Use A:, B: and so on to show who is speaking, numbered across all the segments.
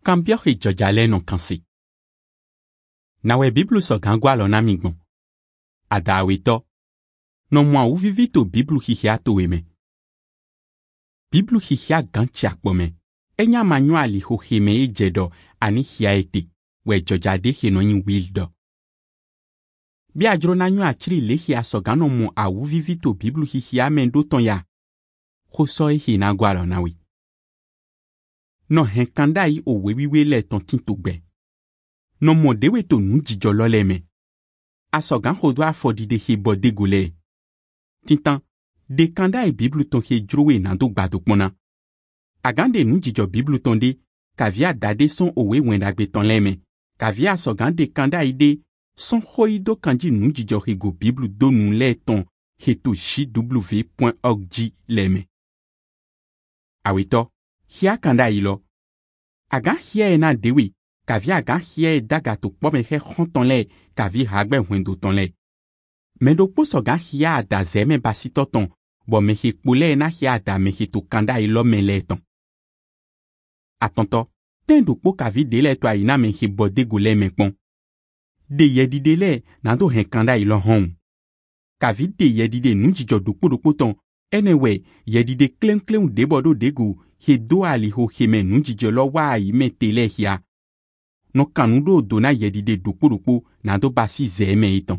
A: Kambio he jojale non kansi. Nawe Biblu so gangwa lo na migbon. Adawito. Non mwa ou vivito Biblu hihia to eme. Biblu hihia ganchi akpome. Enya manyo ali ho heme e jedo ani hia ete. We jojade he no yin wildo. Bi ajro na nyo achiri le hia so gano mo awu vivito Biblu hihia mendo ton ya. Khoso e hi na gwa lo na wi. No hen kanda yi o wewiwe le ton tinto gbe. No mo dewe to nu jijo lo le me. Asogan hodwa afodi de he bode gole. Tintan, de kanda e Biblu ton he drowe nan do gbadok mona. Agande nu jijo Biblu ton de, kavia dade son owe wendagbe ton le me. Kavia asogan de kanda ide, son hoido kanji nu jijo he go Biblu do nu le ton he to jw.org le me. Awito. Hia kanda ilo. Aga hia ena dewi, kavi aga hia daga to pome he honton le, kavi hagbe wendo ton le. Mendo poso ga hia da zeme basito ton, bo mehi kpule ena hia da mehi to kanda ilo mele ton. Atonto, ten do po kavi dele to aina mehi bode gule mekpon. De yedi dele, nando hen kanda ilo hon. Kavi de yedi de nunjijo do po ton, anyway, yedi de klem debodo degu, he do ali ho heme nunjijo lo wa yi me tele hia. No kanudo dona yedi de dukuruku na do basi zeme iton.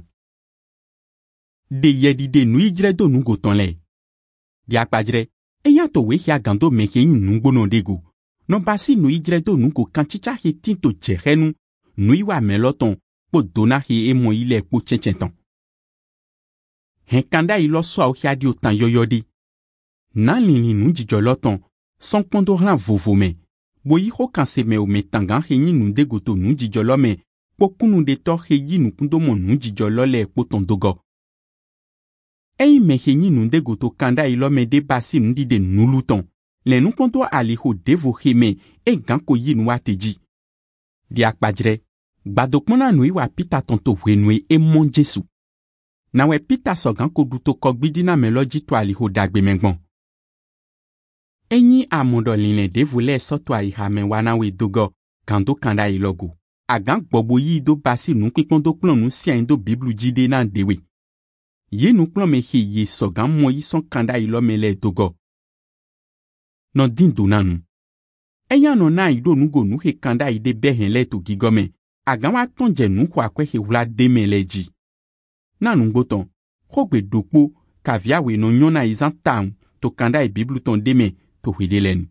A: De yedi de nui jre do nugo ton le. Di akpajre, eya to we hia gando meke yin nungo no degu. No basi nui jre do nugo kanchicha he tinto jehenu, nui wa meloton, po dona he emo ile po chenchenton. Hen kanda ilo so au hia di otan yoyodi. Nan lini nunjijo loton, son kondo ran vovo me. Bo yi ho kanse me o me tangan he yin nu de goto nu jijolo me. Po kunu de to he yin nu kundo mo nu jijolo le po ton dogo. Ei me he yin nu de goto kanda ilo me de basi nu di de nu luton. Le nu kondo ali ho devo he me e ganko yin nu wateji. Di akpajre. Gbadokmona nu iwa pita tonto wenwe e mon jesu. Na we pita so ganko duto kogbidina meloji to ali ho dagbe mengbon. Enyi amondo line devule soto a ihame wana we dogo, kando kanda ilogo. Agan gbobo yi do basi nu kikondo plon nu si do Biblu jide nan dewe. Ye nu plon me he ye sogan mo yi son kanda ilo mele dogo. Non din do nanu. Eya no na ido nu go nu he kanda ide behen le to gigome. Agan wa tonje nu kwa kwe he wula de meleji. Nanu ngoton, hogbe dokpo, kavia we no nyona izan taun, to kanda Biblu ton deme, to hwedelen.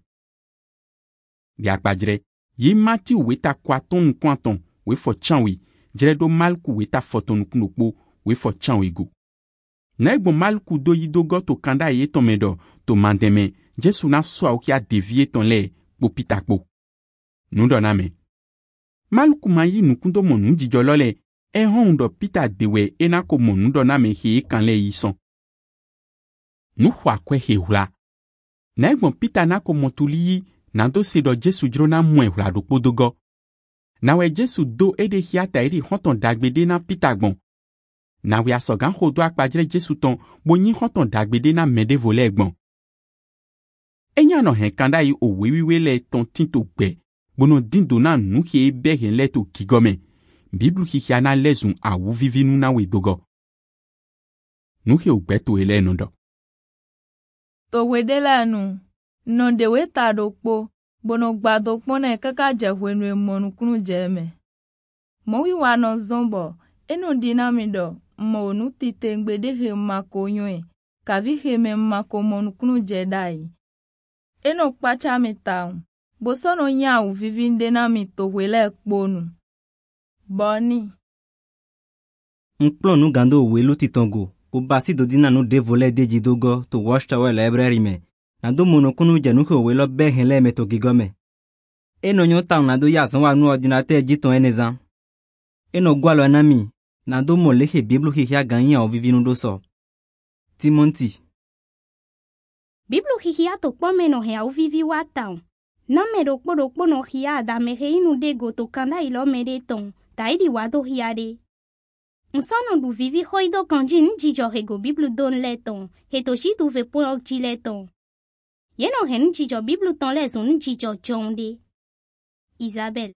A: Di akpajre, ye mati weta kwa ton kwanton, we fo chanwi, jredo malku weta foton knokpo, we fo chanwi go. Na egbo malku do yidogo to kanda ye ton medo, to mandeme, jesu na swa ukia devie ton le, po pitakpo. Nundo name. Malku mayi nukundo mo nujijolole, e hondo pita dewe enako mo nundo name he kanle yison. Nu hwa kwe he hula. Na egbon pita nako motuliyi, nando sedo jesu drona mwe hula do podogo. Na we jesu do ede hiata eri honton dagbede na pita gbon. Na we asogan hodo akpajre jesu ton, bonyi honton dagbede na mede vole gbon. Enya no hen kanda yi o wewiwe le ton tinto gbe, bono dindo na nu he behen le to kigome. Biblu hihiana lezun a wu vivinu na we dogo. Nu he ugbeto ele nondo.
B: To wedela nu, non de weta dokpo, bono gba dokpo na kaka jehwenwe monu kunu jeme. Mowi wano zombo, eno dinamido, mo nu tite ngbede he mako nywe, kavi he me mako monu kunu jedai. Eno kpacha mitaun, bosono nyau vivinde na mito wele kponu. Boni.
C: Nklon nu gando welu titongo. Po basi do dina no devole deji dogo to wash tower library me. Na do monokunu jenu ho welo behen le me to gigome. Eno nyo taun na do yasan wa nu ordinateur jiton enezan. Eno gwalo anami. Na do mo lehe Biblu hihia ganyan o vivinu do so. Timonti.
D: Biblu hihia to pome no he au vivi wa taun. Na me dokpo no hia da me he inu dego to kanda ilo me de ton. Taidi wa do hia de. Nsono du vivi hoido kanji njijo hego Biblu don leton, hetoshi du ve po okji leton. Yeno hen njijo Biblu ton leson njijo jonde. Isabelle.